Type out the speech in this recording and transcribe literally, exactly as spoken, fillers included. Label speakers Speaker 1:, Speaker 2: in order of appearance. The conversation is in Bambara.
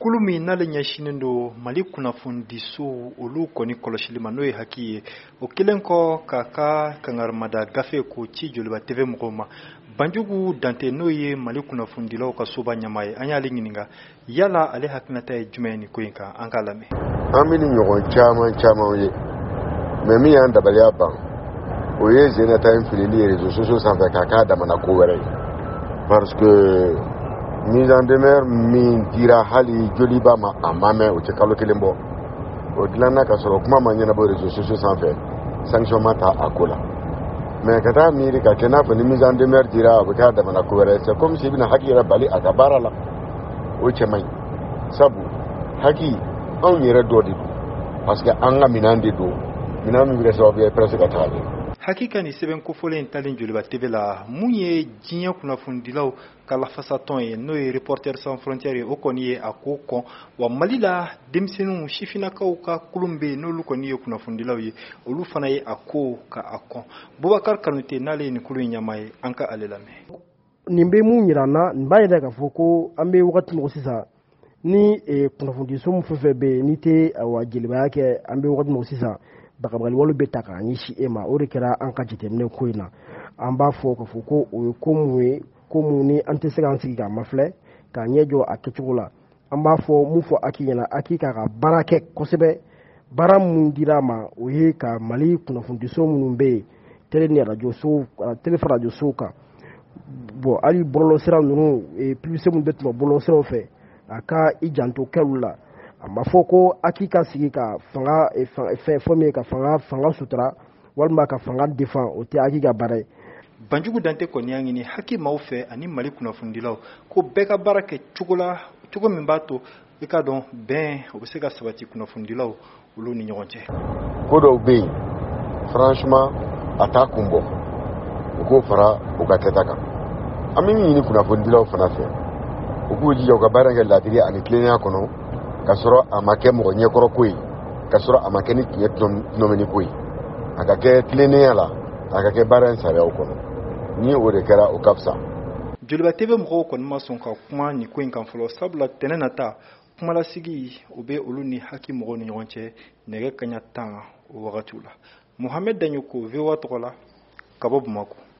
Speaker 1: Kulumi nale nyashinindo mali kunafundi so olu koni koloshilima no haki o kilenko kaka kangarmada gafe ko ci joliba T V mugoma banjugu dante no ye mali kunafundi law ka soba nyamaye anyali ngininga yala ale haknata e jumeni ko yinka ankalame
Speaker 2: amini nyogon chama chama ye memi anda baliya ban o ye zenata infilili réseaux sociaux sans kaka da mana ko wéré parce que mise en demeure min dira hali joliba ma amame o chekalo kelembo o dilana ka soro kuma manyana bo réseaux sociaux sans fait sanction mata akola mais kata miri ka kena fa mise en demeure dira o ka da mana ko wéré c'est comme si bina hakira bali akabara la o chemay sabu haki on yere dodi parce que anga minande do minami bi reso bi presque katale
Speaker 1: hakika ni seben ko fole entalen joliba T V la munye jinya kuna fundilaw kala fasaton ye no ye Reporters sans frontières o koni akoko wa malila demsenu shifina ka ka kulumbe no lu koni ye kuna fundilaw ye olu fana ye ako ka akon Boubacar Kanouté nale ni kulu nyamaye anka alelame
Speaker 3: nimbe munyirana mbaye daga foko ambe wakati mo sisa ni e kuna fundiso mu fefebe ni te wa jeliba yake ambe wakati mo sisa bakabali wolu betaka nyishi ema orekera anka jitemne koina amba foko foko o komwe komuni antesegansi ga mafle ka nyejo akechula amba fo mufo akiyana akika ga barake kosebe bara mundirama o he ka mali kuna fundiso munumbe tele ni radio so tele radio soka bo ali bolo sera nunu e plus mun betlo bolo sera fe aka ijanto kelula amba foko akika sigika fanga e fe fome ka fanga fanga sutra walma ka fanga defend o te akika bare
Speaker 1: banjugu dante ko nyangi ni haki maufe ani mali kuna fundilaw ko beka barake chugola chugo mimbato ika don ben obeseka sabati kuna fundilaw ulu ni nyonje
Speaker 2: ko do be franchement atakumbo ko fara o ka tetaka amini ni kuna fundilaw fana fe ko ji yoga baranga la diri ani klenya kono kasoro amake mo nyekoro koyi kasoro amake ni yeton nomeni koyi akake klenya la akake baran sare o kono ni o de kera o kapsa
Speaker 1: joliba T V mko ko ma son ka kuma ni ko inkan folo sabla tenenata kuma la sigi obe oluni haki mo ni yonche nege kanya tan o wagatula Mohamed Danyoko vewa tola kabob mako